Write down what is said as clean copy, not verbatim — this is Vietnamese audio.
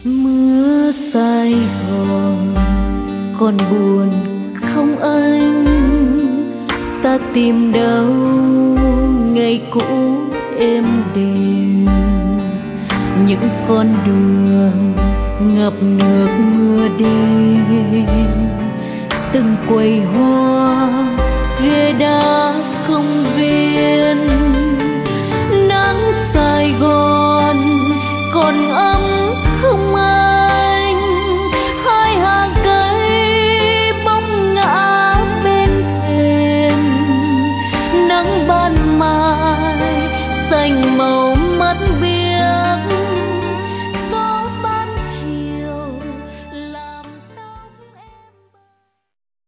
Mưa Sài Gòn còn buồn không anh, ta tìm đâu ngày cũ êm đềm, những con đường ngập nước mưa đêm, từng quầy hoa ghế đá không viên.